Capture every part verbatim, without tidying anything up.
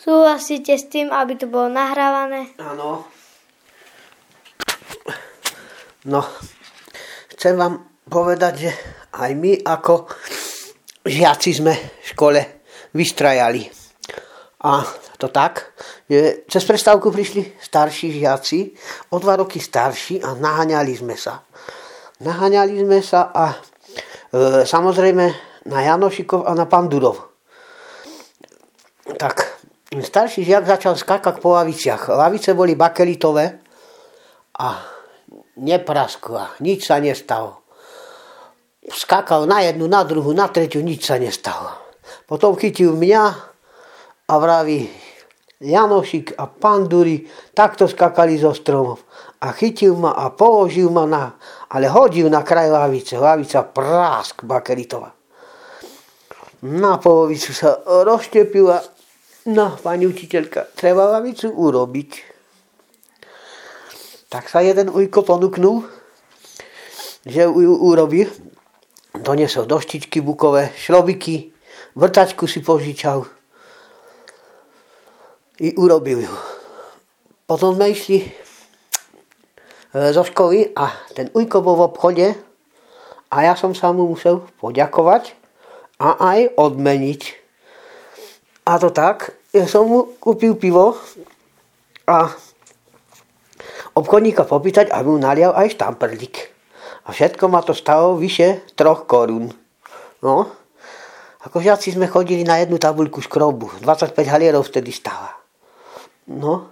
Súhlasíte s tým, aby to bolo nahrávané? Áno. No, chcem vám povedať, že aj my ako žiaci sme v škole vystrajali. A to tak, že cez prestávku prišli starší žiaci, o dva roky starší a naháňali sme sa. Naháňali sme sa a e, samozrejme na Janošikov a na Pandurov. Tak, starší žiak začal skákať po laviciach. Lavice boli bakelitové a nepraskla, nič sa nestalo. Skákal na jednu, na druhú, na tretiu, nič sa nestalo. Potom chytil mňa a vraví, Janošik a Panduri takto skakali zo stromov. A chytil ma a položil ma na, ale hodil na kraj lavice. Lavica prásk bakelitová. Na polovicu sa rozštepila. No, pani učiteľka, treba lavicu urobiť. Tak sa jeden ujko ponúknul, že ju urobil. Donesol doštičky bukové, šrobiky, vrtačku si požičal i urobil ju. Potom sme išli zo školy a ten ujko bol v obchode a ja som sa mu musel poďakovať a aj odmeniť. A to tak, ja som mu kúpil pivo a obchodníka popýtať, aby mu nalial aj štamperlík. A všetko ma to stalo vyše troch korún. No, ako žiaci sme chodili na jednu tabuľku škrobu. dvadsaťpäť halierov vtedy stála. No.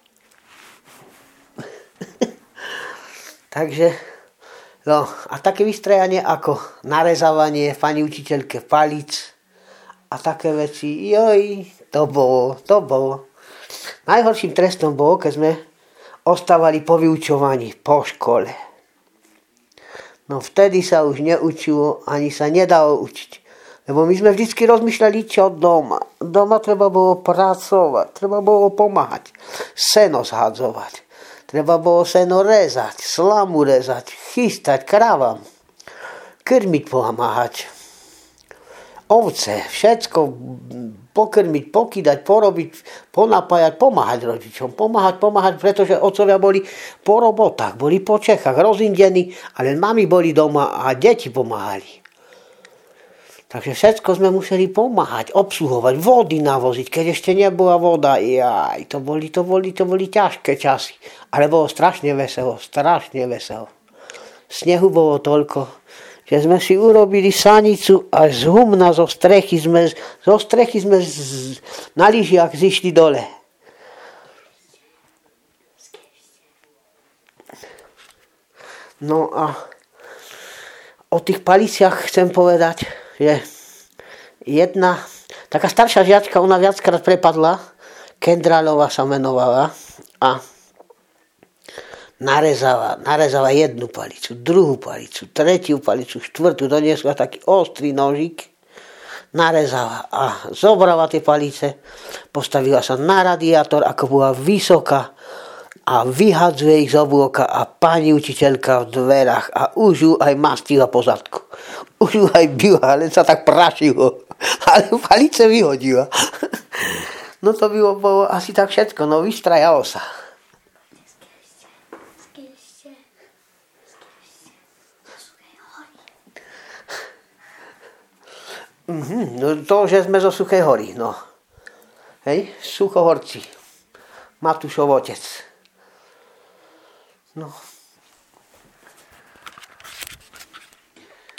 Takže, no, a také vystrajanie ako narezávanie pani učiteľke palíc a také veci, joj, to bolo, to bolo. Najhorším trestom bolo, keď sme ostávali po vyučovaní, po škole. No vtedy sa už neučilo, ani sa nedalo učiť. Lebo my sme vždy rozmýšľali, čo doma. Doma treba bolo pracovať, treba bolo pomáhať, seno zhadzovať, treba bolo seno rezať, slamu rezať, chystať krávam, krmiť pomáhať. Ovce, všetko pokrmiť, pokydať, porobiť, ponapájať, pomáhať rodičom. Pomáhať, pomáhať, pretože otcovia boli po robotách, boli po Čechách, rozindení, ale mami boli doma a deti pomáhali. Takže všetko sme museli pomáhať, obsluhovať, vody navoziť, keď ešte nebola voda. Jaj, to boli, to boli, to boli ťažké časy. Ale bolo strašne veselo, strašne veselo. Snehu bolo toľko, že sme si urobili sanicu a z humna zo strechy sme, zo strechy sme z, na lyžiach zišli dole. No a o tých paliciach chcem povedať, že jedna taká staršia žiačka, ona viackrát prepadla, Kendrálová sa menovala a narezala, narezala jednu palicu, druhú palicu, tretiu palicu, štvrtú, doniesla taký ostrý nožík, narezala a zobrala tie palice, postavila sa na radiátor, ako bola vysoká a vyhadzuje ich z oblúka a pani učiteľka v dverách a už ju aj mastila po zadku. Už ju aj bila, len sa tak prašilo, ale palice vyhodila. No to bylo, bolo asi tak všetko, no vystrajalo sa. Mm-hmm, no to, že sme zo Suchej hory, no. Hej, Suchohorci. Matúšov otec. No.